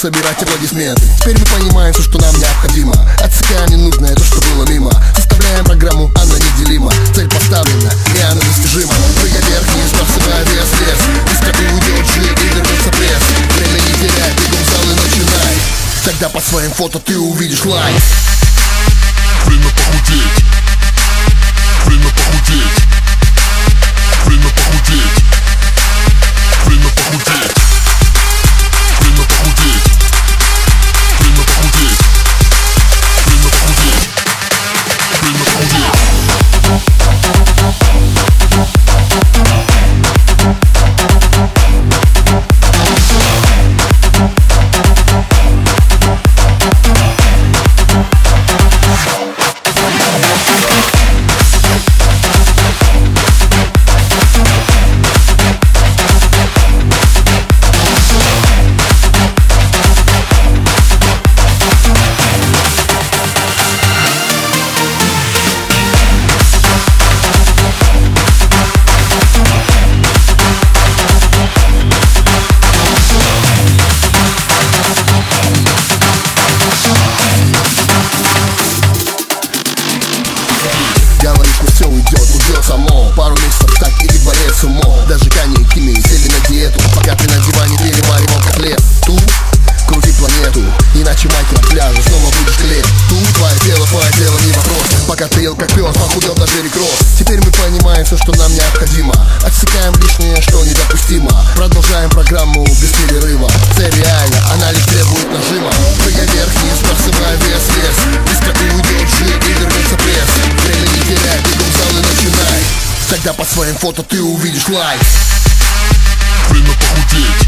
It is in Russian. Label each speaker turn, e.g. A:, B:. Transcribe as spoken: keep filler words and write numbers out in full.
A: собирать аплодисменты. Теперь мы понимаем все, что нам необходимо. Отсекаем ненужное, то, что было мимо. Составляем программу, она неделима. Цель поставлена, и она достижима. Прыгай вверх, не сбрасывая вес, вес. Быстро уйдет жир и вернется пресс. Время не теряй, бегом в зал и начинай. Тогда по своим фото ты увидишь лайк.
B: Время похудеть. Время похудеть. Время похудеть. Время похудеть. Время похудеть. Время похудеть. Время похудеть. Время похудеть.
A: Пару месяцев так и дворец умом. Даже коньяки сели на диету, пока ты на диване переваривал котлет. Ту, крути планету, иначе майки на пляже снова будешь клеить. Ту, твое дело, твое дело, не вопрос. Пока ты ел как пес, похудел даже рекросс. Теперь мы понимаем все, что нам необходимо. Отсекаем лишнее, что недопустимо. Продолжаем программу без перерыва. Цель реальна, она лишь требует нажима. Прыгай вверх, не сбрасывая вес, вес. Быстро уйдет жир и вернется пресс. Время не теряй, бегом в зал и начинай. Тогда по своим фото ты увидишь лайк.
B: Время похудеть.